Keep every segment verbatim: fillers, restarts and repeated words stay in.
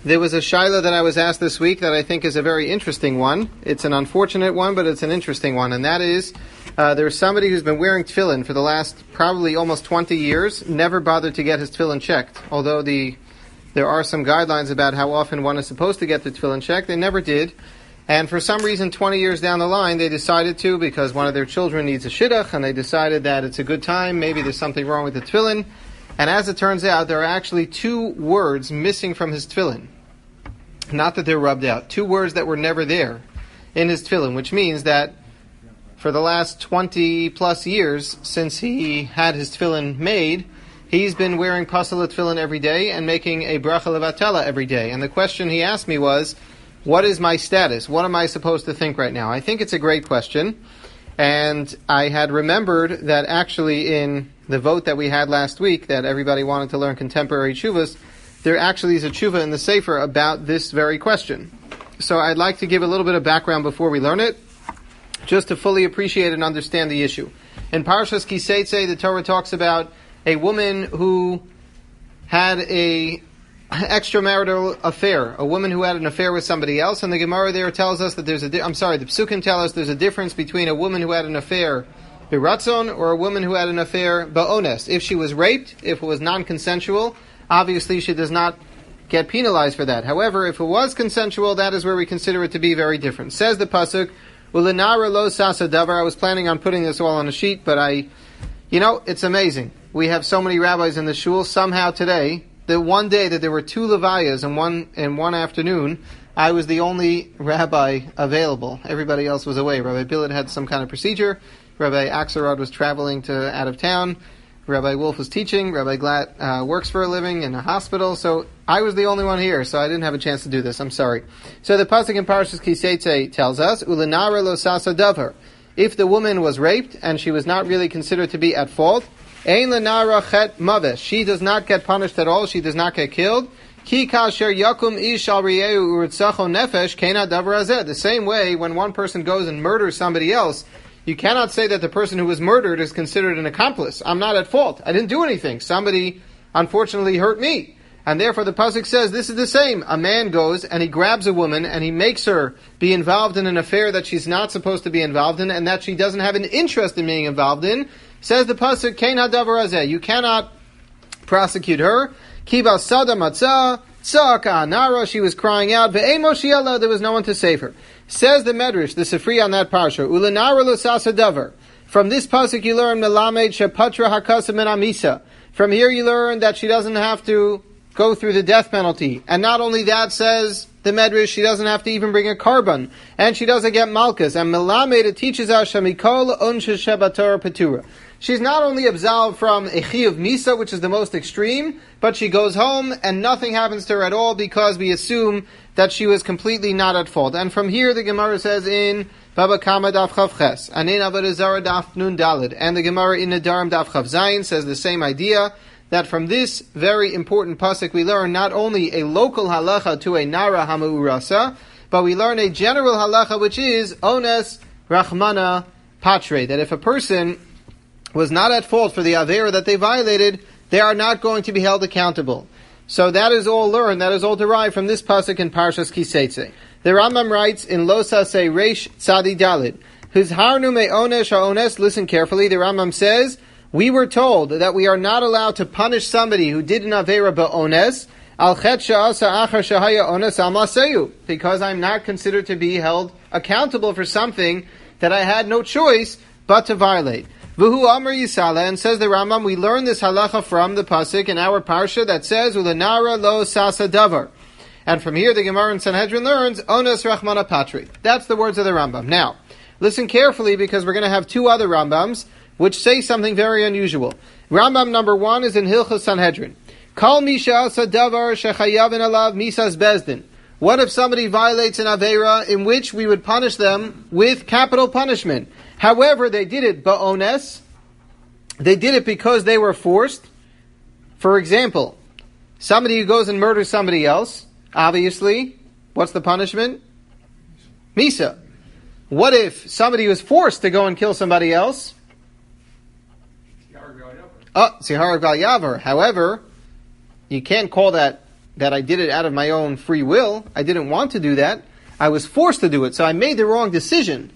There was a shaila that I was asked this week that I think is a very interesting one. It's an unfortunate one, but it's an interesting one. And that is, uh, there's somebody who's been wearing tefillin for the last probably almost twenty years, never bothered to get his tefillin checked. Although the there are some guidelines about how often one is supposed to get the tefillin checked, they never did. And for some reason, twenty years down the line, they decided to, because one of their children needs a shidduch, and they decided that it's a good time, maybe there's something wrong with the tefillin. And as it turns out, there are actually two words missing from his tefillin. Not that they're rubbed out. Two words that were never there in his tefillin, which means that for the last twenty plus years since he had his tefillin made, he's been wearing pasal tefillin every day and making a bracha levatela every day. And the question he asked me was, what is my status? What am I supposed to think right now? I think it's a great question. And I had remembered that actually in the vote that we had last week, that everybody wanted to learn contemporary tshuvas, there actually is a tshuva in the Sefer about this very question. So I'd like to give a little bit of background before we learn it, just to fully appreciate and understand the issue. In Parshas Kiseitze, the Torah talks about a woman who had a extramarital affair, a woman who had an affair with somebody else, and the Gemara there tells us that there's a, di- I'm sorry, the Psukim tell us there's a difference between a woman who had an affair biratzon or a woman who had an affair ba'ones. If she was raped, if it was non-consensual, obviously she does not get penalized for that. However, if it was consensual, that is where we consider it to be very different. Says the Pasuk, Ulinara lo sasa davar. I was planning on putting this all on a sheet, but I, you know, it's amazing. We have so many rabbis in the shul. Somehow today, the one day that there were two levayas in one in one afternoon, I was the only rabbi available. Everybody else was away. Rabbi Billet had some kind of procedure. Rabbi Axelrod was traveling to out of town. Rabbi Wolf was teaching. Rabbi Glatt uh, works for a living in a hospital. So I was the only one here, so I didn't have a chance to do this. I'm sorry. So the pasuk in Parashas Kiseitze tells us, Ulinara lo sasa davar. If the woman was raped and she was not really considered to be at fault, Ein lenara chet maves. She does not get punished at all. She does not get killed. Ki kasher yakum ish al riyeu uritzacho nefesh kena davar hazeh. The same way, when one person goes and murders somebody else, you cannot say that the person who was murdered is considered an accomplice. I'm not at fault. I didn't do anything. Somebody, unfortunately, hurt me. And therefore the pasuk says this is the same. A man goes and he grabs a woman and he makes her be involved in an affair that she's not supposed to be involved in and that she doesn't have an interest in being involved in. Says the pasuk, Kein hadavar hazeh. You cannot prosecute her. Kiba sada matzah, tzaka anara. She was crying out. Ve'ein moshiela. There was no one to save her. Says the Medrash, the Sifri on that parsha, Ulanara l'sasa davar. From this pasuk you learn melamed shepatra hakasa min amisa. From here you learn that she doesn't have to go through the death penalty. And not only that, says the Medrash, she doesn't have to even bring a carbon. And she doesn't get malchus. And melamed, it teaches us shamikol unsha shebator petura. She's not only absolved from a chi of misa, which is the most extreme, but she goes home and nothing happens to her at all because we assume that she was completely not at fault. And from here the Gemara says in Baba Kama Daf Chav Ches, and in Avodah Zarah Daf Nun Dalid, and the Gemara in Nedarim Daf Chav Zayin says the same idea, that from this very important pasuk we learn not only a local halacha to a nara hamurasa, but we learn a general halacha which is ones rachmana patre, that if a person was not at fault for the avera that they violated, they are not going to be held accountable. So that is all learned, that is all derived from this pasuk in Parshas Kiseitze. The Rambam writes in Losase Reish Tzadi Dalid, Hizharnu me onesh ha'ones, listen carefully, the Rambam says, we were told that we are not allowed to punish somebody who did an avera ba'ones, al chet sha'asa achar shahaya ones al maseyu, because I'm not considered to be held accountable for something that I had no choice but to violate. V'hu Amar Yisala, and says the Rambam, we learn this halacha from the pasuk in our parsha that says, Ulanara lo sasa davar. And from here the Gemara in Sanhedrin learns, Ones Rachmana Patri. That's the words of the Rambam. Now, listen carefully because we're going to have two other Rambams which say something very unusual. Rambam number one is in Hilchos Sanhedrin. Kal misha asa davar shechayavin alav misas bezdin. What if somebody violates an avera in which we would punish them with capital punishment? However, they did it ba'ones. They did it because they were forced. For example, somebody who goes and murders somebody else, obviously, what's the punishment? Misa. What if somebody was forced to go and kill somebody else? Oh, Zihar Gal Yavar. However, you can't call that that I did it out of my own free will. I didn't want to do that. I was forced to do it, so I made the wrong decision.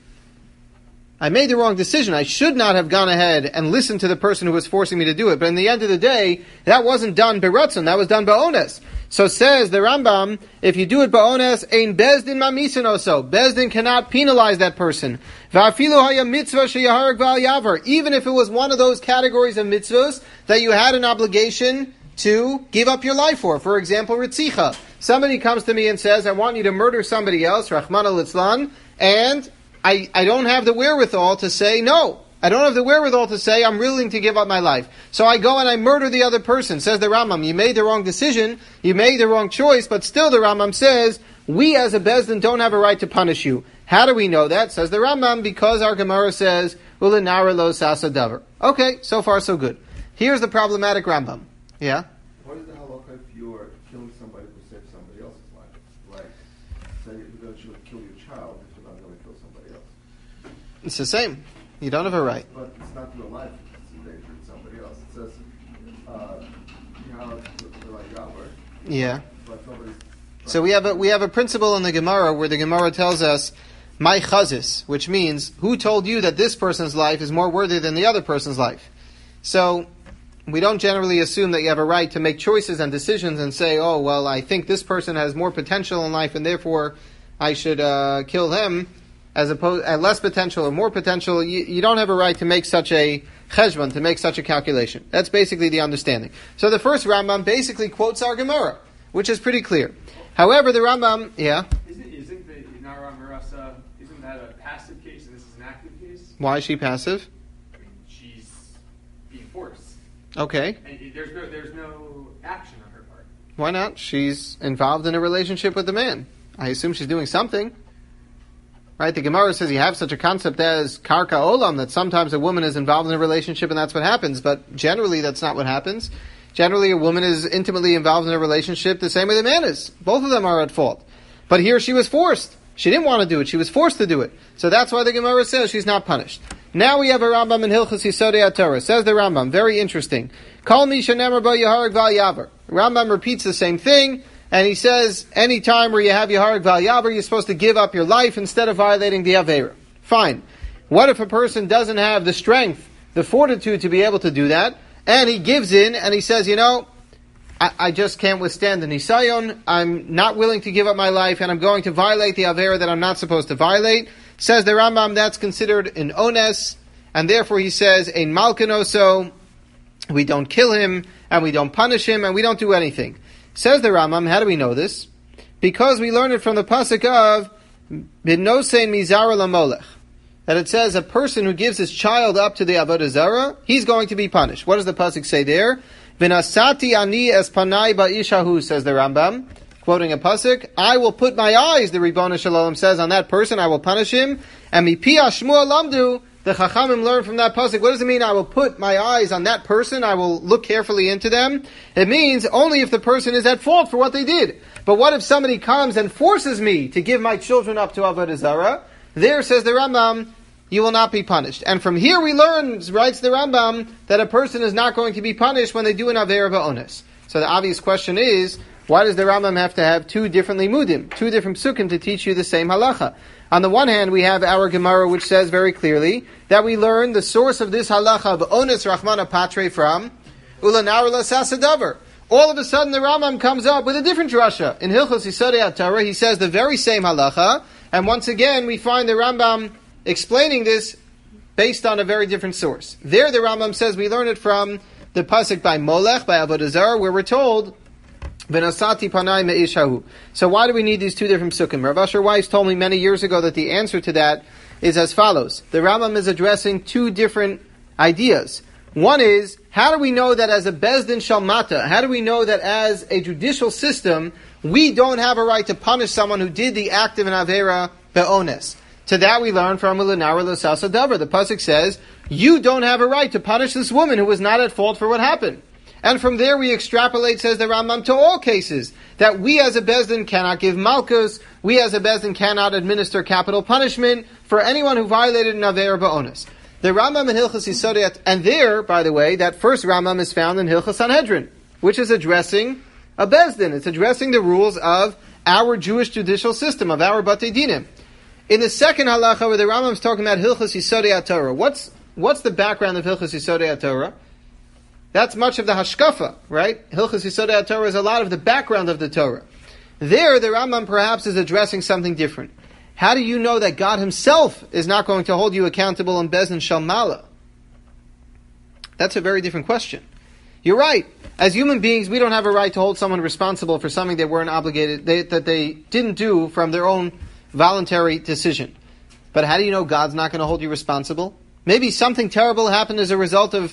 I made the wrong decision. I should not have gone ahead and listened to the person who was forcing me to do it. But in the end of the day, that wasn't done beratzon, that was done ba'ones. So says the Rambam, if you do it ba'ones, ein bezdin mamisin oso. Bezdin cannot penalize that person. Va'afilu haya mitzvah sheyaharek v'al yavar. Even if it was one of those categories of mitzvahs that you had an obligation to give up your life for. For example, ritzicha. Somebody comes to me and says, I want you to murder somebody else, Rachmana litzlan, and I, I don't have the wherewithal to say no. I don't have the wherewithal to say I'm willing to give up my life. So I go and I murder the other person. Says the Rambam, you made the wrong decision, you made the wrong choice, but still the Rambam says, we as a Bezdin don't have a right to punish you. How do we know that? Says the Rambam, because our Gemara says, Ulinara lo sasa davar. Okay, so far so good. Here's the problematic Rambam. Yeah? What is the halakha if you're killing somebody who saved somebody else's life? Like, say you're going to kill your child if you're not going to kill somebody else. It's the same. You don't have a right. But it's not your life. It's in danger to somebody else. It says, uh, you know, the like Yahweh. Yeah. But nobody's... So we have a we have a principle in the Gemara where the Gemara tells us, my chazis, which means, who told you that this person's life is more worthy than the other person's life? So, we don't generally assume that you have a right to make choices and decisions and say, oh, well, I think this person has more potential in life and therefore I should uh, kill him, as opposed uh, less potential or more potential. You, you don't have a right to make such a cheshbon, to make such a calculation. That's basically the understanding. So the first Rambam basically quotes our Gemara, which is pretty clear. However, the Rambam, yeah? Isn't, isn't the Inara Marasa, isn't that a passive case and this is an active case? Why is she passive? I mean, she's being forced. Okay. And there's no, there's no action on her part. Why not? She's involved in a relationship with the man. I assume she's doing something. Right? The Gemara says you have such a concept as karka olam, that sometimes a woman is involved in a relationship and that's what happens, but generally that's not what happens. Generally a woman is intimately involved in a relationship the same way the man is. Both of them are at fault. But here she was forced. She didn't want to do it. She was forced to do it. So that's why the Gemara says she's not punished. Now we have a Rambam in Hilchos Yisodei HaTorah. Says the Rambam, very interesting. Kol mi shenemar bo yahareg val yavar. Rambam repeats the same thing, and he says, any time where you have yahareg val yavar, you're supposed to give up your life instead of violating the Aveira. Fine. What if a person doesn't have the strength, the fortitude to be able to do that, and he gives in, and he says, you know, I, I just can't withstand the nisayon, I'm not willing to give up my life, and I'm going to violate the Aveira that I'm not supposed to violate. Says the Rambam, that's considered an ones, and therefore he says, ein malkanoso, we don't kill him, and we don't punish him, and we don't do anything. Says the Rambam, how do we know this? Because we learn it from the pasuk of B'nosei mizara lamolech, that it says a person who gives his child up to the avodah zara, he's going to be punished. What does the pasuk say there? V'nasati ani es panai ba'ishahu, says the Rambam, quoting a pasuk, I will put my eyes, the Ribbon Shalom says, on that person, I will punish him. And mipi Shmuel lamdu, the Chachamim learn from that pasuk. What does it mean? I will put my eyes on that person, I will look carefully into them. It means only if the person is at fault for what they did. But what if somebody comes and forces me to give my children up to avodah zara? There, says the Rambam, you will not be punished. And from here we learn, writes the Rambam, that a person is not going to be punished when they do an Aveira Ba'ones. So the obvious question is, why does the Rambam have to have two different limudim, two different psukim to teach you the same halacha? On the one hand, we have our Gemara, which says very clearly that we learn the source of this halacha Ba'ones Rachmana Patre from Ulanar Lasasadavar. All of a sudden, the Rambam comes up with a different drasha. In Hilchos Yisodei HaTorah, he says the very same halacha, and once again, we find the Rambam explaining this based on a very different source. There, the Rambam says we learn it from the pasuk by Molech, by Avodah Zarah, where we're told, "V'nasati panai me'ishahu." So why do we need these two different psukim? Rav Asher Weiss told me many years ago that the answer to that is as follows. The Rambam is addressing two different ideas. One is, how do we know that as a Bezdin Shalmata, how do we know that as a judicial system, we don't have a right to punish someone who did the act of an Avera Be'ones? To that we learn from Ulanara L'Sasa Davar. The pasuk says, you don't have a right to punish this woman who was not at fault for what happened. And from there we extrapolate, says the Rambam, to all cases, that we as a Bezdin cannot give malchus, we as a Bezdin cannot administer capital punishment for anyone who violated an Avera Ba'ones. The Rambam in Hilchos Yisodei, and there, by the way, that first Rambam is found in Hilchos Sanhedrin, which is addressing a Bezdin. It's addressing the rules of our Jewish judicial system, of our Batei Dinim. In the second halacha, where the Rambam is talking about Hilchos Yisodei HaTorah, what's what's the background of Hilchos Yisodei HaTorah? That's much of the hashkafa, right? Hilchos Yisodei HaTorah is a lot of the background of the Torah. There, the Rambam perhaps is addressing something different. How do you know that God Himself is not going to hold you accountable in Bezdin Shel Mala? That's a very different question. You're right. As human beings, we don't have a right to hold someone responsible for something they weren't obligated, they, that they didn't do from their own voluntary decision. But how do you know God's not going to hold you responsible? Maybe something terrible happened as a result of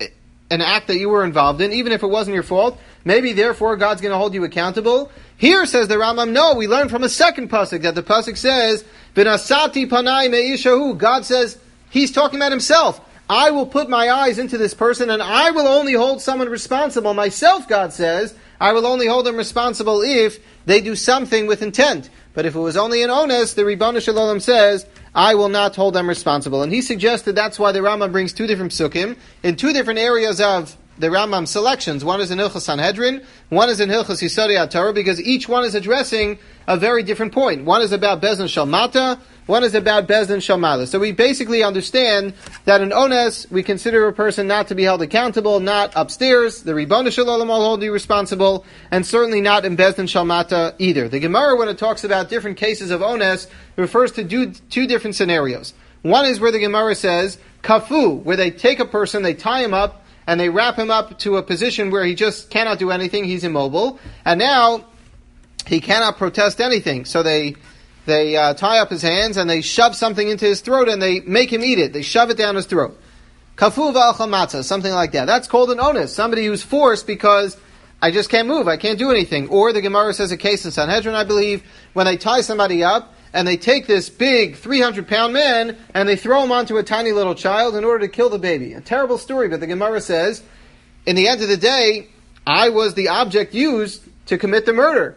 an act that you were involved in, even if it wasn't your fault. Maybe, therefore, God's going to hold you accountable. Here, says the Rambam, no, we learn from a second pasuk, that the pasuk says, V'nasati panai me'ishahu. God says, He's talking about Himself. I will put my eyes into this person, and I will only hold someone responsible. Myself, God says, I will only hold them responsible if they do something with intent. But if it was only an onus, the Ribono Shel Olam says, I will not hold them responsible. And he suggested that's why the Rambam brings two different psukim in two different areas of the Rambam selections. One is in Hilchos Sanhedrin, one is in Hilchos Yisodei HaTorah, because each one is addressing a very different point. One is about Bezdin Shel Mata, one is about Bezdin Shel Mala. So we basically understand that in Ones, we consider a person not to be held accountable, not upstairs. The Ribono Shel Olam will hold you responsible, and certainly not in Bezdin Shel Mata either. The Gemara, when it talks about different cases of Ones, refers to do, two different scenarios. One is where the Gemara says, Kafu, where they take a person, they tie him up, and they wrap him up to a position where he just cannot do anything, he's immobile, and now he cannot protest anything. So they they uh, tie up his hands and they shove something into his throat and they make him eat it. They shove it down his throat. Kafu v'achal matzah, something like that. That's called an onus, somebody who's forced because I just can't move, I can't do anything. Or the Gemara says a case in Sanhedrin, I believe, when they tie somebody up and they take this big three hundred pound man and they throw him onto a tiny little child in order to kill the baby. A terrible story, but the Gemara says, in the end of the day, I was the object used to commit the murder.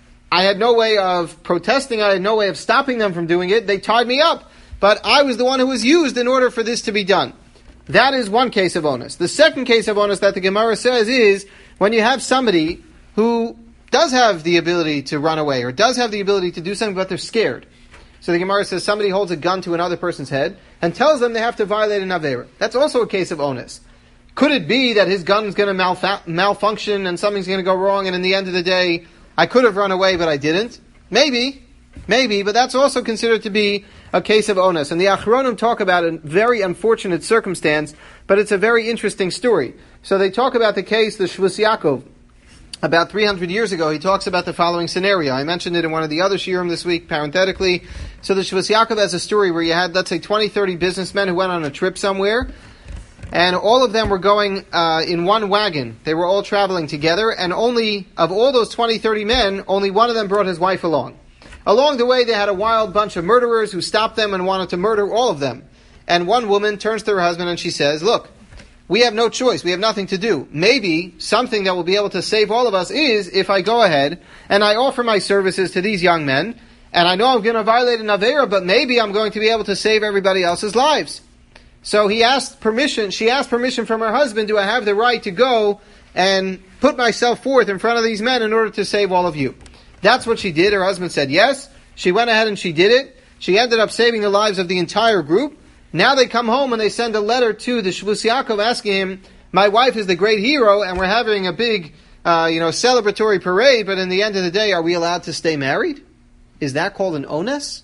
I had no way of protesting, I had no way of stopping them from doing it. They tied me up, but I was the one who was used in order for this to be done. That is one case of onus. The second case of onus that the Gemara says is when you have somebody who does have the ability to run away or does have the ability to do something, but they're scared. So the Gemara says somebody holds a gun to another person's head and tells them they have to violate an Aveira. That's also a case of onus. Could it be that his gun is going to malfa- malfunction and something's going to go wrong, and in the end of the day, I could have run away, but I didn't? Maybe, maybe, but that's also considered to be a case of onus. And the Achronim talk about a very unfortunate circumstance, but it's a very interesting story. So they talk about the case, the Shvus Yaakov. About three hundred years ago, he talks about the following scenario. I mentioned it in one of the other shiurim this week, parenthetically. So the Shvus Yaakov has a story where you had, let's say, twenty, thirty businessmen who went on a trip somewhere, and all of them were going uh, in one wagon. They were all traveling together, and only, of all those twenty, thirty men, only one of them brought his wife along. Along the way, they had a wild bunch of murderers who stopped them and wanted to murder all of them. And one woman turns to her husband and she says, look, we have no choice. We have nothing to do. Maybe something that will be able to save all of us is if I go ahead and I offer my services to these young men, and I know I'm going to violate an Aveira, but maybe I'm going to be able to save everybody else's lives. So he asked permission, she asked permission from her husband, do I have the right to go and put myself forth in front of these men in order to save all of you? That's what she did. Her husband said yes. She went ahead and she did it. She ended up saving the lives of the entire group. Now they come home and they send a letter to the Shvus Yaakov asking him, my wife is the great hero and we're having a big, uh, you know, celebratory parade, but in the end of the day, are we allowed to stay married? Is that called an onus?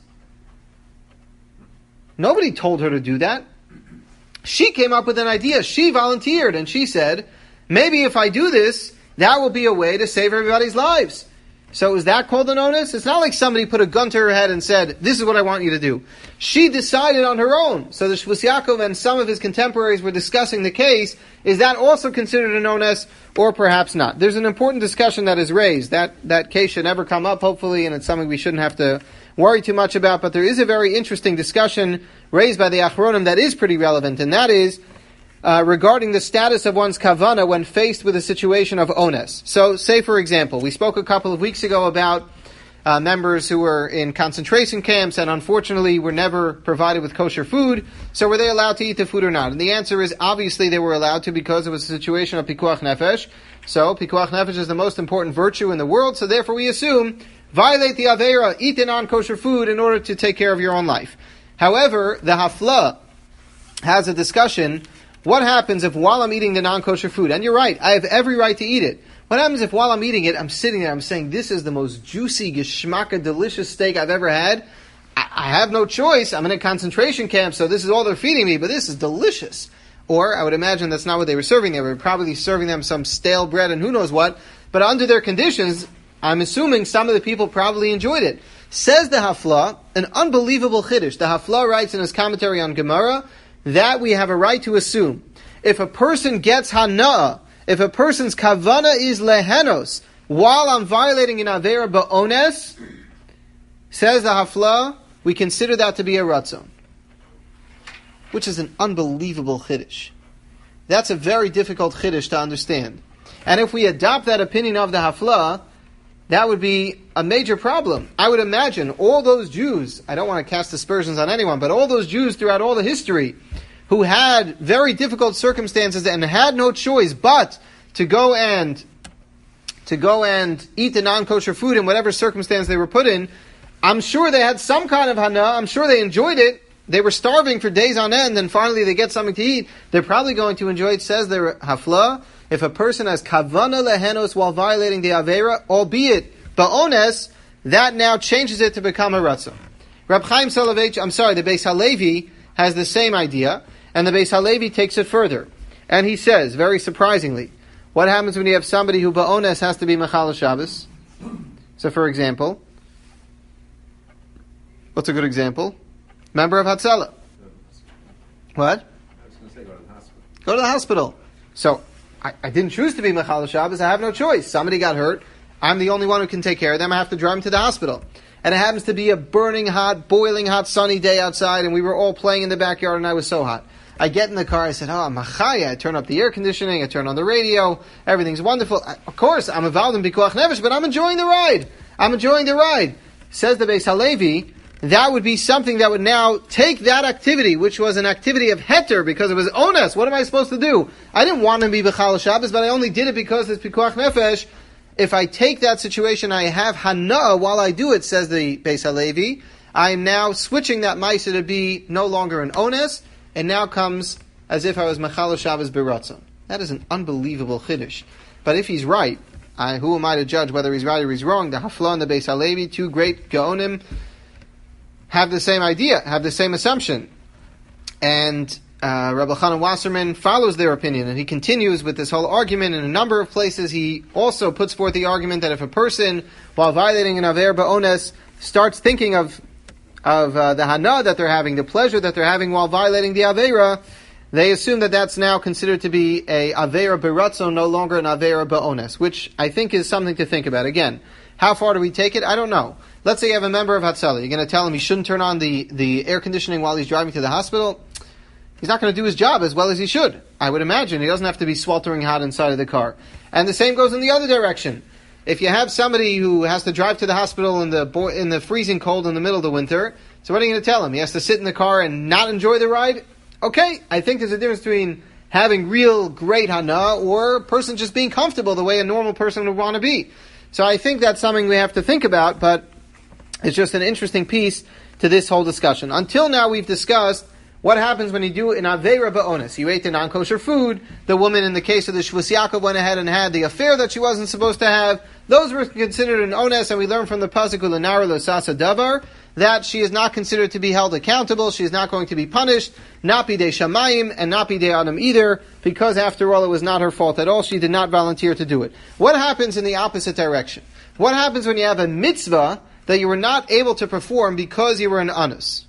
Nobody told her to do that. She came up with an idea. She volunteered and she said, maybe if I do this, that will be a way to save everybody's lives. So is that called an onus? It's not like somebody put a gun to her head and said, this is what I want you to do. She decided on her own. So the Shvus Yaakov and some of his contemporaries were discussing the case. Is that also considered an onus or perhaps not? There's an important discussion that is raised. That, that case should never come up, hopefully, and it's something we shouldn't have to worry too much about. But there is a very interesting discussion raised by the Achronim that is pretty relevant, and that is Uh, regarding the status of one's kavana when faced with a situation of onus. So, say for example, we spoke a couple of weeks ago about uh, members who were in concentration camps and unfortunately were never provided with kosher food. So were they allowed to eat the food or not? And the answer is obviously they were allowed to, because it was a situation of pikuach nefesh. So pikuach nefesh is the most important virtue in the world, so therefore we assume violate the Aveira, eat the non-kosher food in order to take care of your own life. However, the Hafla has a discussion, what happens if while I'm eating the non-kosher food, and you're right, I have every right to eat it. What happens if while I'm eating it, I'm sitting there, I'm saying, this is the most juicy, geschmacka, delicious steak I've ever had. I, I have no choice. I'm in a concentration camp, so this is all they're feeding me, but this is delicious. Or, I would imagine that's not what they were serving. They were probably serving them some stale bread and who knows what. But under their conditions, I'm assuming some of the people probably enjoyed it. Says the Hafla, an unbelievable chiddush. The Hafla writes in his commentary on Gemara that we have a right to assume. If a person gets hana'ah, if a person's kavana is lehenos, while I'm violating an avera ba'ones, says the Hafla, we consider that to be a ratzon. Which is an unbelievable chiddush. That's a very difficult chiddush to understand. And if we adopt that opinion of the Hafla, that would be a major problem. I would imagine all those Jews, I don't want to cast aspersions on anyone, but all those Jews throughout all the history who had very difficult circumstances and had no choice but to go and to go and eat the non-kosher food in whatever circumstance they were put in, I'm sure they had some kind of hana, I'm sure they enjoyed it. They were starving for days on end, and finally they get something to eat. They're probably going to enjoy it. Says the Hafla, if a person has kavana lehenos while violating the avera, albeit ba'ones, that now changes it to become a ratzon. Reb Chaim Soloveitch, I'm sorry, the Beis Halevi has the same idea, and the Beis Halevi takes it further. And he says, very surprisingly, what happens when you have somebody who ba'ones has to be mechal Shabbos? So for example, what's a good example? Member of Hatzalah. What? I was going to say go to the hospital. Go to the hospital. So, I, I didn't choose to be Mechal Shabbos. I have no choice. Somebody got hurt. I'm the only one who can take care of them. I have to drive them to the hospital. And it happens to be a burning hot, boiling hot, sunny day outside, and we were all playing in the backyard, and I was so hot. I get in the car, I said, oh, Machaya. I turn up the air conditioning, I turn on the radio, everything's wonderful. I, of course, I'm involved in Pikuach Nefesh, but I'm enjoying the ride. I'm enjoying the ride. Says the Beis Halevi, that would be something that would now take that activity, which was an activity of heter, because it was ones. What am I supposed to do? I didn't want to be B'chal Shabbos, but I only did it because it's Pikuach Nefesh. If I take that situation, I have hana while I do it, says the Beis Halevi. I am now switching that ma'isa to be no longer an ones, and now comes as if I was Mechal Shabbos b'ratzon. That is an unbelievable chiddush. But if he's right, I, who am I to judge whether he's right or he's wrong? The Hafla and the Beis Halevi, two great Gaonim, have the same idea, have the same assumption. And uh, Rabbi Chanan Wasserman follows their opinion, and he continues with this whole argument. In a number of places, he also puts forth the argument that if a person, while violating an Aver Ba'ones, starts thinking of of uh, the Hana that they're having, the pleasure that they're having while violating the Avera, they assume that that's now considered to be a Avera B'ratzon, no longer an Avera Ba'ones, which I think is something to think about. Again, how far do we take it? I don't know. Let's say you have a member of Hatzalah. You're going to tell him he shouldn't turn on the, the air conditioning while he's driving to the hospital. He's not going to do his job as well as he should. I would imagine he doesn't have to be sweltering hot inside of the car. And the same goes in the other direction. If you have somebody who has to drive to the hospital in the bo- in the freezing cold in the middle of the winter, so what are you going to tell him? He has to sit in the car and not enjoy the ride? Okay, I think there's a difference between having real great hana or a person just being comfortable the way a normal person would want to be. So I think that's something we have to think about, but it's just an interesting piece to this whole discussion. Until now, we've discussed what happens when you do an Aveira Ba'ones. You ate the non-kosher food. The woman, in the case of the Shvus Yaakov, went ahead and had the affair that she wasn't supposed to have. Those were considered an ones, and we learn from the Pasuk Ulanara Losasa Davar that she is not considered to be held accountable. She is not going to be punished, not bidei Shamayim, and not bidei Adam either, because after all, it was not her fault at all. She did not volunteer to do it. What happens in the opposite direction? What happens when you have a mitzvah that you were not able to perform because you were an anus?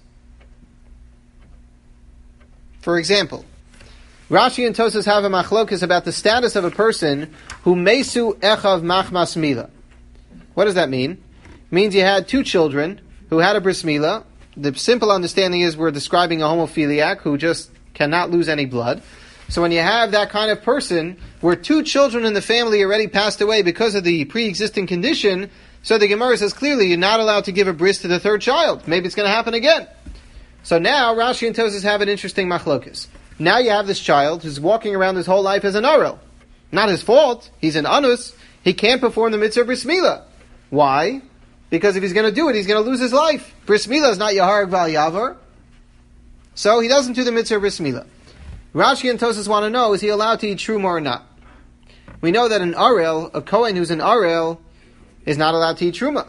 For example, Rashi and Tosas have a machlokas about the status of a person who mesu echav machmas mila. What does that mean? It means you had two children who had a bris milah. The simple understanding is we're describing a homophiliac who just cannot lose any blood. So when you have that kind of person where two children in the family already passed away because of the pre-existing condition, So the Gemara says clearly you're not allowed to give a bris to the third child. Maybe it's going to happen again. So now Rashi and Tosas have an interesting machlokas. Now you have this child who's walking around his whole life as an arel. Not his fault. He's an anus. He can't perform the mitzvah of bris milah. Why? Because if he's going to do it, he's going to lose his life. Bris milah is not yahareg val yavar. So he doesn't do the mitzvah of bris milah. Rashi and Tosas want to know, is he allowed to eat truma or not? We know that an arel, a kohen who's an arel, is not allowed to eat truma.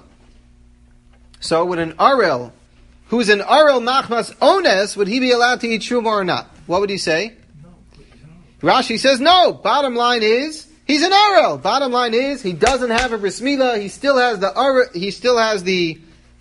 So would an arel, who's an arel machmas ones, would he be allowed to eat truma or not? What would he say? Rashi says no. Bottom line is, he's an arel. Bottom line is, he doesn't have a bris milah. He still has the arel, he still has the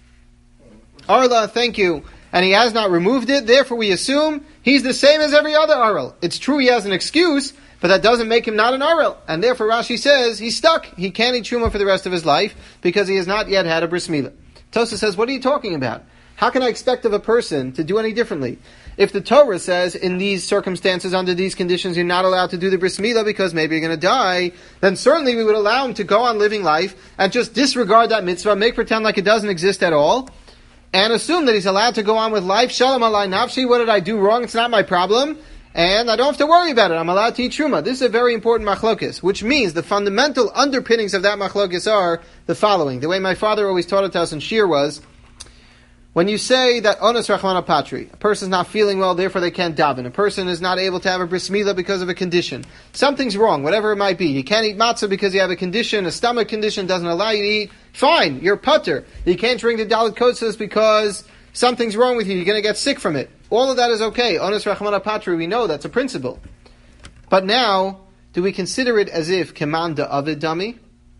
arla, thank you, and he has not removed it. Therefore we assume he's the same as every other arel. It's true he has an excuse, but that doesn't make him not an arel. And therefore Rashi says he's stuck. He can't eat truma for the rest of his life because he has not yet had a bris milah. Tosa says, what are you talking about? How can I expect of a person to do any differently? If the Torah says in these circumstances, under these conditions, you're not allowed to do the bris milah because maybe you're going to die, then certainly we would allow him to go on living life and just disregard that mitzvah, make pretend like it doesn't exist at all, and assume that he's allowed to go on with life. Shalom alai nafshi, what did I do wrong? It's not my problem. And I don't have to worry about it. I'm allowed to eat truma. This is a very important machlokes, which means the fundamental underpinnings of that machlokes are the following. The way my father always taught it to us in Shir was, when you say that onus rachmana patri, a person's not feeling well, therefore they can't daven. A person is not able to have a bris milah because of a condition. Something's wrong, whatever it might be. You can't eat matzah because you have a condition, a stomach condition doesn't allow you to eat. Fine, you're putter. You can't drink the dalit kotzos because something's wrong with you. You're going to get sick from it. All of that is okay. Onus rachmana patri, we know that's a principle. But now, do we consider it as if keman da avid dami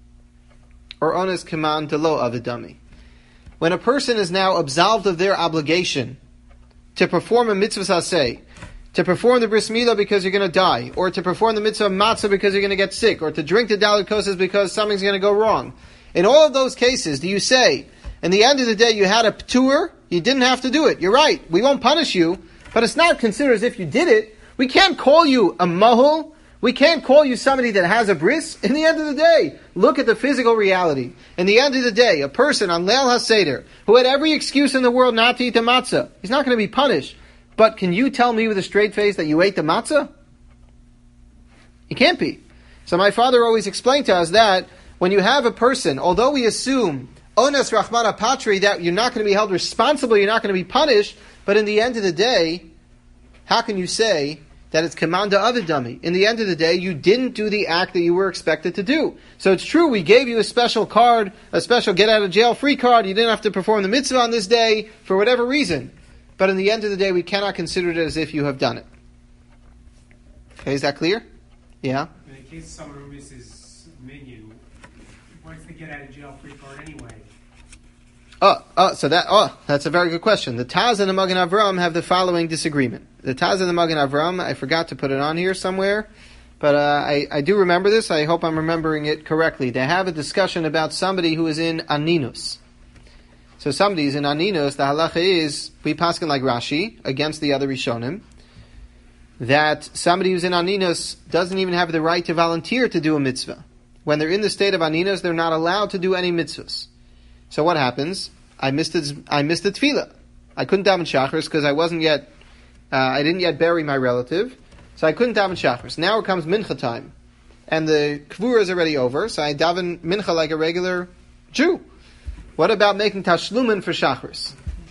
or onus keman da lo avid dami? When a person is now absolved of their obligation to perform a mitzvah saseh, to perform the bris milah because you're going to die, or to perform the mitzvah of matzah because you're going to get sick, or to drink the dalit kosas because something's going to go wrong. In all of those cases, do you say, in the end of the day, you had a p'tur, you didn't have to do it. You're right. We won't punish you, but it's not considered as if you did it. We can't call you a mahul. We can't call you somebody that has a bris. In the end of the day, look at the physical reality. In the end of the day, a person on Leil HaSeder who had every excuse in the world not to eat the matzah, he's not going to be punished. But can you tell me with a straight face that you ate the matzah? You can't be. So my father always explained to us that when you have a person, although we assume ones rachmana patri, that you're not going to be held responsible, you're not going to be punished, but in the end of the day, how can you say that it's kamanda avidami? In the end of the day, you didn't do the act that you were expected to do. So it's true, we gave you a special card, a special get out of jail free card, you didn't have to perform the mitzvah on this day, for whatever reason. But in the end of the day, we cannot consider it as if you have done it. Okay, is that clear? Yeah? In the case someone who misses menu, what's the get out of jail free card anyway? Oh, oh, so that, oh, that's a very good question. The Taz and the Magen Avraham have the following disagreement. The Taz and the Magen Avraham, I forgot to put it on here somewhere, but uh, I, I do remember this. I hope I'm remembering it correctly. They have a discussion about somebody who is in Aninus. So somebody is in Aninus, the halacha is, we paskin like Rashi, against the other Rishonim, that somebody who's in Aninus doesn't even have the right to volunteer to do a mitzvah. When they're in the state of Aninus, they're not allowed to do any mitzvahs. So what happens? I missed it. I missed the tefillah. I couldn't daven shachris because I wasn't yet. Uh, I didn't yet bury my relative, so I couldn't daven shachris. Now it comes mincha time, and the kvura is already over. So I daven mincha like a regular Jew. What about making tashlumin for shachris?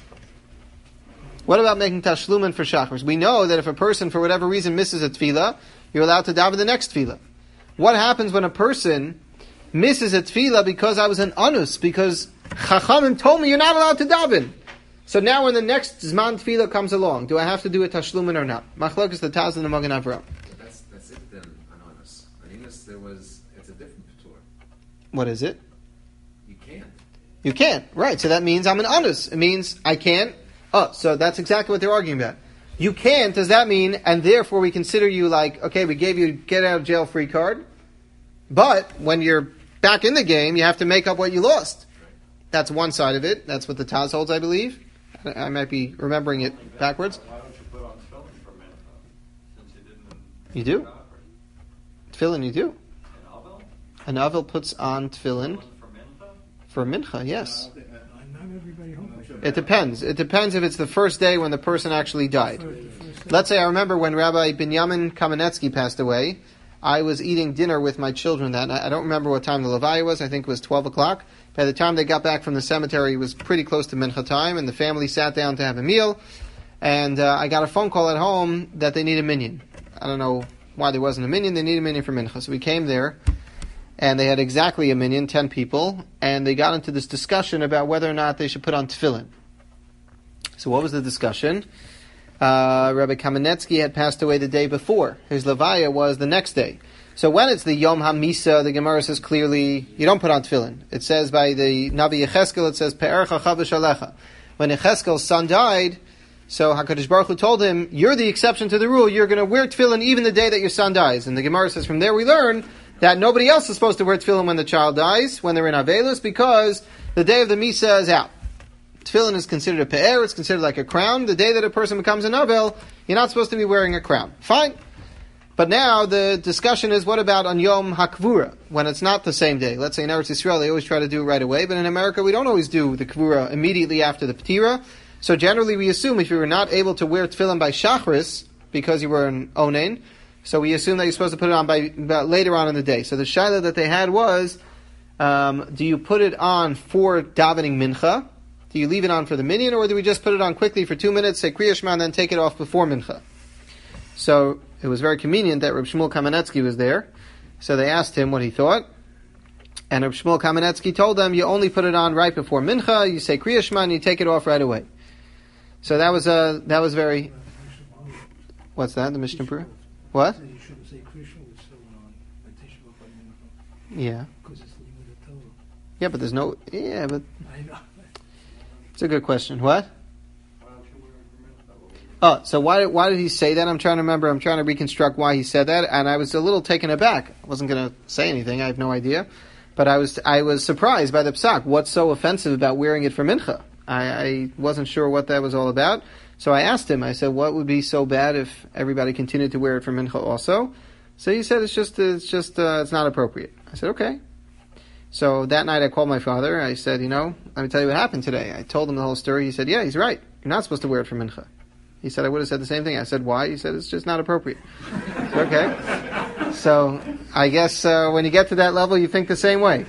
What about making tashlumin for shachris? We know that if a person for whatever reason misses a tefillah, you're allowed to daven the next tefillah. What happens when a person misses a tefillah because I was an anus, because Chachamim told me you're not allowed to daven? So now when the next Zman tefillah comes along, do I have to do a tashlumin or not? Machlok is the Taz and the Magen Avraham. That's, that's it then, an anus. An anus, there was, it's a different p'tur. What is it? You can't. You can't, right. So that means I'm an anus. It means I can't. Oh, so that's exactly what they're arguing about. You can't, does that mean, and therefore we consider you like, okay, we gave you a get out of jail free card, but when you're back in the game, you have to make up what you lost. That's one side of it. That's what the Taz holds, I believe. I might be remembering it backwards. Why don't you put on tefillin for mincha? Since you didn't. You do? Tefillin, you do. An ovel? An ovel puts on tefillin For mincha? For mincha, yes. Uh, Not everybody home. It depends. It depends if it's the first day when the person actually died. The first day. Let's say I remember when Rabbi Binyamin Kamenetsky passed away, I was eating dinner with my children that night. I don't remember what time the Levaya was. I think it was twelve o'clock. By the time they got back from the cemetery, it was pretty close to mincha time, and the family sat down to have a meal. And uh, I got a phone call at home that they need a minyan. I don't know why there wasn't a minyan. They need a minyan for mincha. So we came there, and they had exactly a minyan, ten people, and they got into this discussion about whether or not they should put on tefillin. So what was the discussion? Uh, Rabbi Kamenetsky had passed away the day before. His levaya was the next day. So when it's the Yom HaMisa, the Gemara says clearly, you don't put on tefillin. It says by the Navi Yecheskel, it says, Pe'ercha chavish alecha. When Yecheskel's son died, so HaKadosh Baruch Hu told him, you're the exception to the rule. You're going to wear tefillin even the day that your son dies. And the Gemara says, from there we learn that nobody else is supposed to wear tefillin when the child dies, when they're in Avelus, because the day of the Misa is out. Tefillin is considered a pe'er, it's considered like a crown. The day that a person becomes an Avel, you're not supposed to be wearing a crown. Fine. But now the discussion is, what about on Yom HaKvura, when it's not the same day? Let's say in Eretz Yisrael, they always try to do it right away, but in America, we don't always do the Kvura immediately after the P'tira. So generally we assume if you were not able to wear tefillin by Shachris, because you were an Onen, so we assume that you're supposed to put it on by, by later on in the day. So the shaila that they had was, um, do you put it on for davening mincha? Do you leave it on for the minyan, or do we just put it on quickly for two minutes, say Kriya Shema, and then take it off before mincha? So it was very convenient that Reb Shmuel Kamenetsky was there. So they asked him what he thought. And Reb Shmuel Kamenetsky told them, you only put it on right before mincha, you say Kriya Shema, and you take it off right away. So that was uh, that was very... What's that, the Mishnah Berurah? What? You shouldn't say Krishna with someone on a Tisha B'Av Mincha. Yeah. Because it's Limud Torah. Yeah, but there's no... Yeah, but... I know. It's a good question. What? Why don't you wear it for mincha? Oh, so why why did he say that? I'm trying to remember. I'm trying to reconstruct why he said that, and I was a little taken aback. I wasn't going to say anything. I have no idea, but I was I was surprised by the psak. What's so offensive about wearing it for mincha? I, I wasn't sure what that was all about. So I asked him. I said, what would be so bad if everybody continued to wear it for mincha also? So he said it's just it's just uh, it's not appropriate. I said okay. So that night I called my father. I said, you know, let me tell you what happened today. I told him the whole story. He said, yeah, he's right. You're not supposed to wear it for mincha. He said, I would have said the same thing. I said, why? He said, it's just not appropriate. Said, okay. So I guess uh, when you get to that level, you think the same way.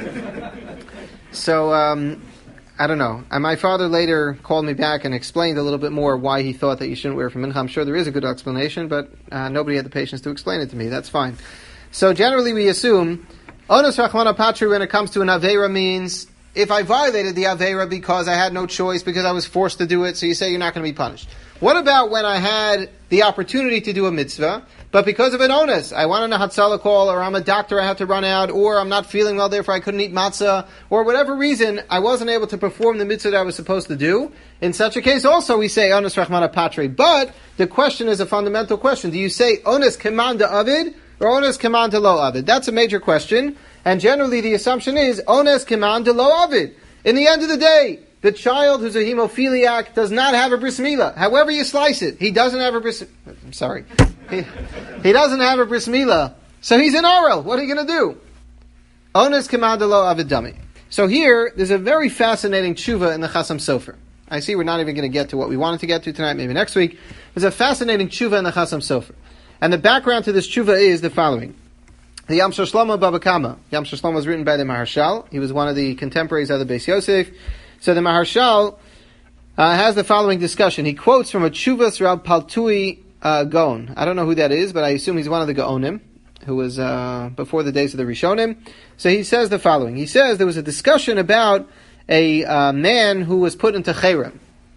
So um, I don't know. And my father later called me back and explained a little bit more why he thought that you shouldn't wear it for mincha. I'm sure there is a good explanation, but uh, nobody had the patience to explain it to me. That's fine. So generally we assume Onus Rachmana Patri, when it comes to an Aveira, means if I violated the Aveira because I had no choice, because I was forced to do it, so you say you're not going to be punished. What about when I had the opportunity to do a mitzvah, but because of an onus, I wanted a Hatzalah call, or I'm a doctor, I had to run out, or I'm not feeling well, therefore I couldn't eat matzah, or whatever reason, I wasn't able to perform the mitzvah that I was supposed to do. In such a case also we say onus Rachmana Patri. But the question is a fundamental question. Do you say onus Kemanda Avid, or onus Kemanda Lo Avid? That's a major question. And generally the assumption is ones Kemanda Lo Avid. In the end of the day, the child who's a hemophiliac does not have a bris milah. However you slice it, he doesn't have a bris... I'm sorry. He, he doesn't have a bris milah. So he's an oral. What are you going to do? Ones Kemanda Lo Avid Dami. So here, there's a very fascinating tshuva in the Chasam Sofer. I see we're not even going to get to what we wanted to get to tonight, maybe next week. There's a fascinating tshuva in the Chasam Sofer. And the background to this tshuva is the following. The Yamsher Shlomo Baba Kama. Yamsher Shlomo was written by the Maharshal. He was one of the contemporaries of the Beis Yosef. So the Maharshal uh, has the following discussion. He quotes from a Tshuvas Rab Paltui uh, Gaon. I don't know who that is, but I assume he's one of the Gaonim, who was uh, before the days of the Rishonim. So he says the following. He says there was a discussion about a uh, man who was put into Cherem.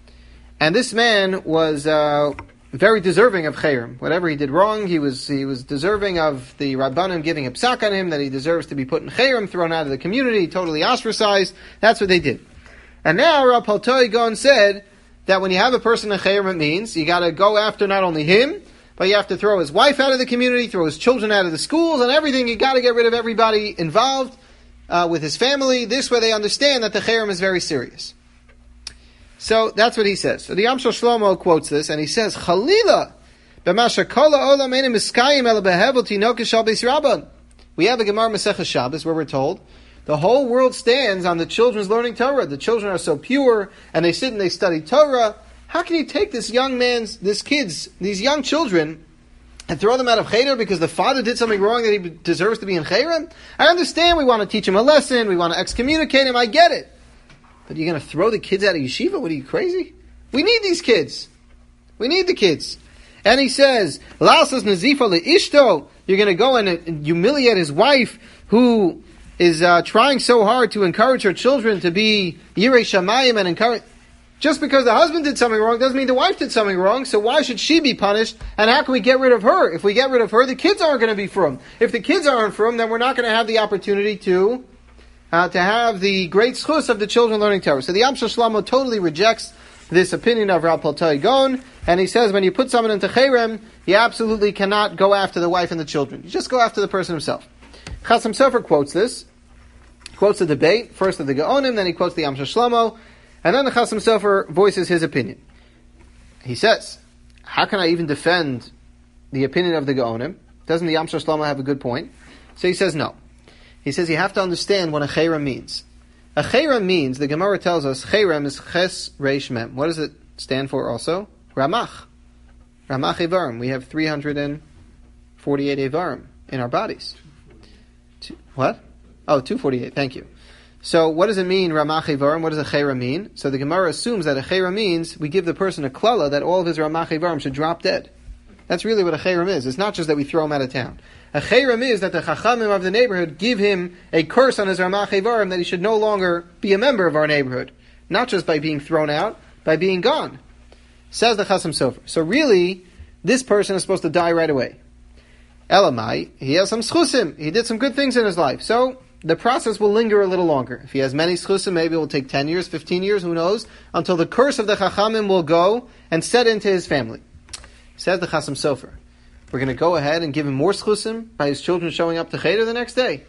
And this man was... Uh, very deserving of chayrim. Whatever he did wrong, he was he was deserving of the Rabbanim giving a psak on him, that he deserves to be put in chayrim, thrown out of the community, totally ostracized. That's what they did. And now Rav Paltoi Gon said that when you have a person in chayrim, it means you got to go after not only him, but you have to throw his wife out of the community, throw his children out of the schools, and everything. You got to get rid of everybody involved uh, with his family. This way they understand that the chayrim is very serious. So that's what he says. So the Yamshel Shlomo quotes this, and he says, Chalila, b'masha kola olam enim miskayim ela behevel tinoka shal beis rabban. We have a Gemara Masechah Shabbos where we're told The whole world stands on the children's learning Torah. The children are so pure, and they sit and they study Torah. How can you take this young man's, this kids, these young children, and throw them out of Cheder because the father did something wrong that he deserves to be in Cheder? I understand we want to teach him a lesson, we want to excommunicate him, I get it. But you're going to throw the kids out of yeshiva? What are you, crazy? We need these kids. We need the kids. And he says, Lasas nazifa leishto, you're going to go and humiliate his wife who is uh, trying so hard to encourage her children to be Yirei Shamayim and encourage. Just because the husband did something wrong doesn't mean the wife did something wrong, so why should she be punished? And how can we get rid of her? If we get rid of her, the kids aren't going to be frum. If the kids aren't frum, then we're not going to have the opportunity to uh, to have the great schus of the children learning Torah. So the Amshel Shlomo totally rejects this opinion of Rav Paltai Gaon, and he says when you put someone into Cherem, you absolutely cannot go after the wife and the children. You just go after the person himself. Chasam Sofer quotes this, quotes the debate, first of the Gaonim, then he quotes the Amshel Shlomo, and then the Chasam Sofer voices his opinion. He says, how can I even defend the opinion of the Gaonim? Doesn't the Amshel Shlomo have a good point? So he says no. He says you have to understand what a Cherem means. A Cherem means, the Gemara tells us, Cherem is Ches Reish Mem. What does it stand for also? Ramach. Ramach Evarim. We have three hundred forty-eight Evarim in our bodies. Two, what? Oh, two hundred forty-eight, thank you. So what does it mean, Ramach Evarim? What does a Cherem mean? So the Gemara assumes that a Cherem means we give the person a klala that all of his Ramach Evarim should drop dead. That's really what a Cherem is. It's not just that we throw him out of town. A Cherem is that the Chachamim of the neighborhood give him a curse on his Ramach Evarim that he should no longer be a member of our neighborhood. Not just by being thrown out, by being gone. Says the Chasam Sofer. So really, this person is supposed to die right away. Elamai, he has some schusim. He did some good things in his life. So the process will linger a little longer. If he has many schusim, maybe it will take ten years, fifteen years, who knows, until the curse of the Chachamim will go and set into his family. Says the Chasam Sofer. We're going to go ahead and give him more schusim by his children showing up to Cheder the next day.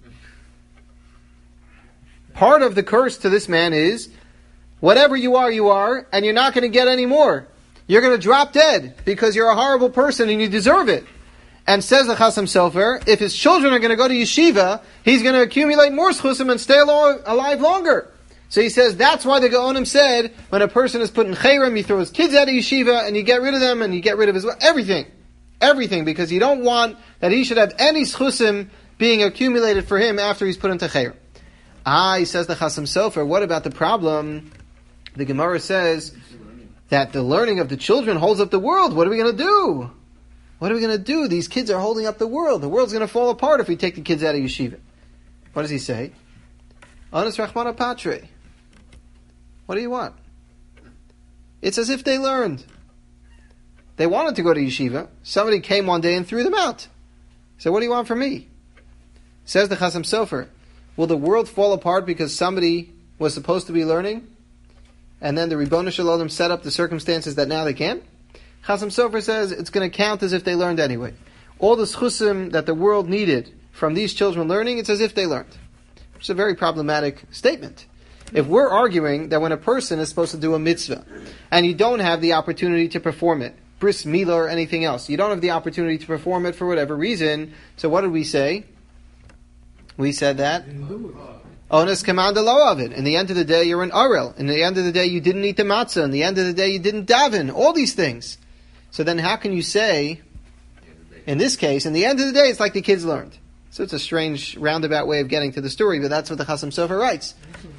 Part of the curse to this man is, whatever you are, you are, and you're not going to get any more. You're going to drop dead because you're a horrible person and you deserve it. And says the Chasam Sofer, if his children are going to go to yeshiva, he's going to accumulate more schusim and stay alive longer. So he says that's why the Gaonim said when a person is put in Cherem, you throw his kids out of yeshiva and you get rid of them and you get rid of his everything. Everything, because you don't want that he should have any schusim being accumulated for him after he's put into Cherem. Ah, he says the Chasam Sofer, what about the problem? The Gemara says that the learning of the children holds up the world. What are we going to do? What are we going to do? These kids are holding up the world. The world's going to fall apart if we take the kids out of yeshiva. What does he say? Anas Rachmana Patre. What do you want? It's as if they learned. They wanted to go to yeshiva. Somebody came one day and threw them out. So what do you want from me? Says the Chasam Sofer, will the world fall apart because somebody was supposed to be learning? And then the Ribono Shel Olam set up the circumstances that now they can't? Chasam Sofer says it's going to count as if they learned anyway. All the schusim that the world needed from these children learning, it's as if they learned. Which is a very problematic statement. If we're arguing that when a person is supposed to do a mitzvah, and you don't have the opportunity to perform it, bris milah or anything else, you don't have the opportunity to perform it for whatever reason, so what did we say? We said that onus commanda lo of it. In the end of the day, you're an arel. In the end of the day, you didn't eat the matzah. In the end of the day, you didn't daven. All these things. So then how can you say, in this case, in the end of the day, it's like the kids learned. So it's a strange, roundabout way of getting to the story, but that's what the Chasam Sofer writes.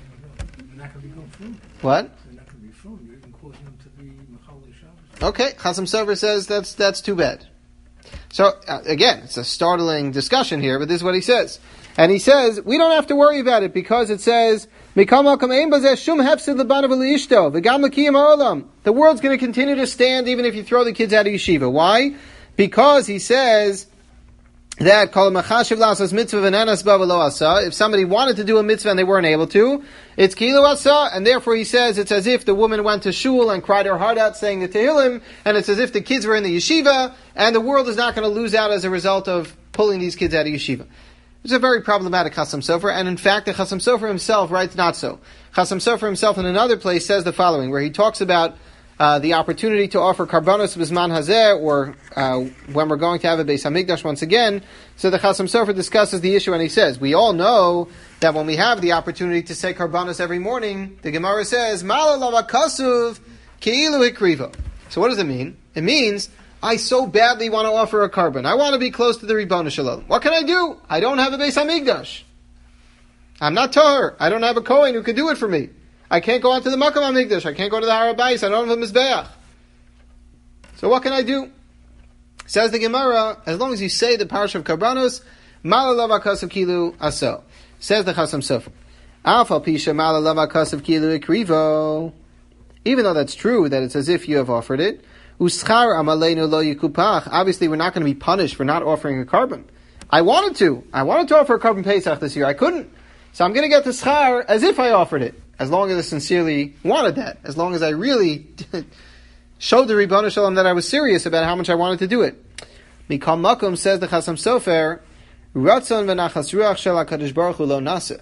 What? Okay, Chasam Sofer says that's that's too bad. So, uh, again, it's a startling discussion here, but this is what he says. And he says, we don't have to worry about it because it says, the world's going to continue to stand even if you throw the kids out of yeshiva. Why? Because he says that if somebody wanted to do a mitzvah and they weren't able to, it's kilu asa, and therefore he says it's as if the woman went to shul and cried her heart out saying the Tehillim, and it's as if the kids were in the yeshiva, and the world is not going to lose out as a result of pulling these kids out of yeshiva. It's a very problematic Chasam Sofer, and in fact the Chasam Sofer himself writes not so. Chasam Sofer himself in another place says the following, where he talks about uh, the opportunity to offer karbanos bisman hazeh, or uh, when we're going to have a Beis Hamikdash once again. So the Chasam Sofer discusses the issue, and he says, we all know that when we have the opportunity to say karbanos every morning, the Gemara says, Mala lava kasuv keilu hikrivo. So what does it mean? It means, I so badly want to offer a carbon. I want to be close to the Ribono Shel Olam. What can I do? I don't have a Beis Hamikdash. I'm not Tahor. I don't have a Kohen who can do it for me. I can't go onto the Makam HaMikdash. I can't go to the Har HaBayis. I don't have a Mizbeach. So what can I do? Says the Gemara, as long as you say the Parsha of Karbanos, Malalav HaKasav Kilu Aso. Says the Chasam Sofer, Alfa Pisha Malalav HaKasav Kilu Ikrivo. Even though that's true, that it's as if you have offered it, Uschar Amaleinu Lo Yikupach. Obviously, we're not going to be punished for not offering a carbon. I wanted to. I wanted to offer a carbon Pesach this year. I couldn't. So I'm going to get the schar as if I offered it. As long as I sincerely wanted that. As long as I really showed the Ribono Shel Olam that I was serious about how much I wanted to do it. Mikal Makom, says the Chasam Sofer, Ratzon v'nachas ruach shel HaKadosh Baruch Hu lo naseh.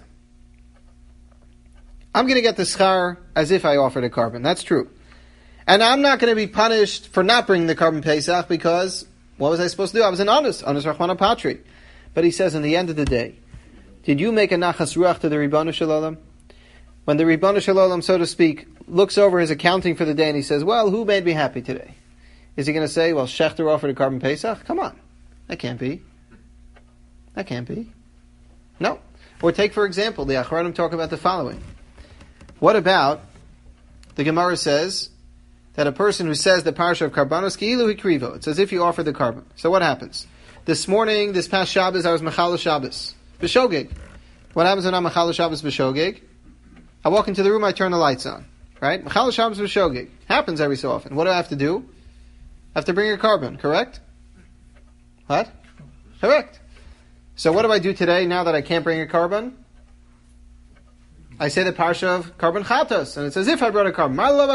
I'm going to get the schar as if I offered a carbon. That's true. And I'm not going to be punished for not bringing the carbon Pesach because what was I supposed to do? I was an honest, honest Rachmana Patri. But he says, in the end of the day, did you make a nachas ruach to the Ribono Shel Olam? When the Ribono Shel Olam, so to speak, looks over his accounting for the day and he says, well, who made me happy today? Is he going to say, well, Shechter offered a carbon Pesach? Come on. That can't be. That can't be. No. Or take, for example, the Achronim talk about the following. What about, the Gemara says, that a person who says the Parsha of Karbanos Ki'ilu Hikrivo, it's as if you offered the carbon. So what happens? This morning, this past Shabbos, I was Mechal Shabbos. B'shogeg. What happens when I'm Mechal Shabbos B'shogeg? I walk into the room, I turn the lights on. Right? Mechal Shabbos B'shogeg. Happens every so often. What do I have to do? I have to bring a carbon, correct? What? Correct. So what do I do today now that I can't bring a carbon? I say the Parsha of Carbon Chatos, and it's as if I brought a carbon.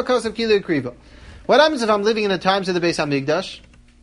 What happens if I'm living in the times of the Beis Hamikdash,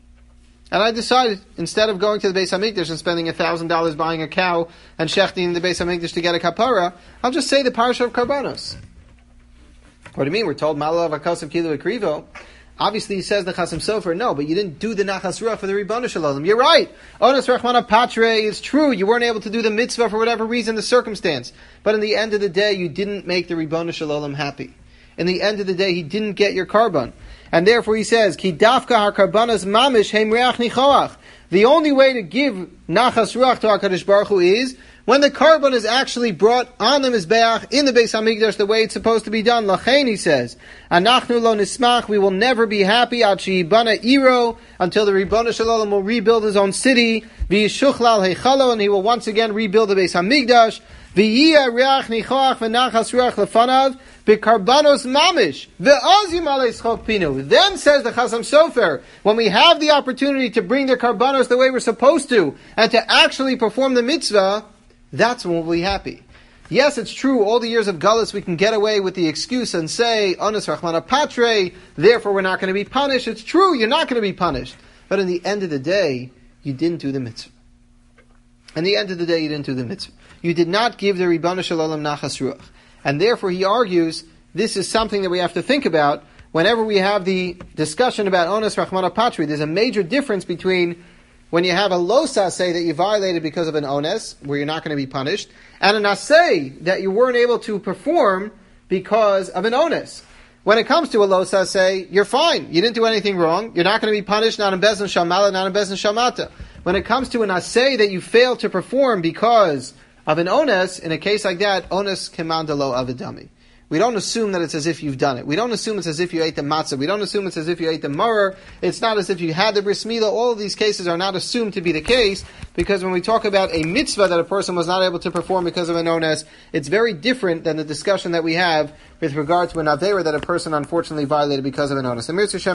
and I decide, instead of going to the Beis Hamikdash and spending a thousand dollars buying a cow and shechting the Beis Hamikdash to get a kapara, I'll just say the Parsha of Karbanos. What do you mean? We're told Malav Akasav Kilu Ekrivo. Obviously, he says the Chasam Sofer, no, but you didn't do the Nachas Ruach for the Ribono Shel Olam. You're right. Onas Rachmana Patre, it's true. You weren't able to do the mitzvah for whatever reason, the circumstance. But in the end of the day, you didn't make the Ribono Shel Olam happy. In the end of the day, he didn't get your carbon. And therefore he says, Ki dafka har karbanas mamish heim reach nichoach. The only way to give Nachas Ruach to HaKadosh Baruch Hu is when the carbon is actually brought on the Mizbeach in the Beis HaMikdash the way it's supposed to be done. Lachein, he says, Anachnu lo nismach, we will never be happy ad she'ibana iro, until the Ribono Shel Olam will rebuild his own city, v'yishuchlal heichalo, and he will once again rebuild the Beis HaMikdash, v'yiyah reach nichoach v'nachas ruach lefanav, b'karbanos mamish, v'azim alei schok pinu. Then says the Chasam Sofer, when we have the opportunity to bring the karbanos the way we're supposed to, and to actually perform the mitzvah, that's when we'll be happy. Yes, it's true, all the years of Gullus we can get away with the excuse and say, Onas Rachmana Patre, therefore we're not going to be punished. It's true, you're not going to be punished. But in the end of the day, you didn't do the mitzvah. In the end of the day, you didn't do the mitzvah. You did not give the Ribono Shel Olam Nachas Ruach. And therefore he argues, this is something that we have to think about whenever we have the discussion about Onas Rachmana Patre. There's a major difference between when you have a lo saseh that you violated because of an ones, where you're not going to be punished, and an aseh that you weren't able to perform because of an ones. When it comes to a lo saseh, you're fine. You didn't do anything wrong. You're not going to be punished, not in bezin shamala, not in bezin shamata. When it comes to an aseh that you failed to perform because of an ones, in a case like that, ones kemandalo avidami. We don't assume that it's as if you've done it. We don't assume it's as if you ate the matzah. We don't assume it's as if you ate the maror. It's not as if you had the bris milah. All of these cases are not assumed to be the case, because when we talk about a mitzvah that a person was not able to perform because of an ones, it's very different than the discussion that we have with regard to an avera that a person unfortunately violated because of an ones.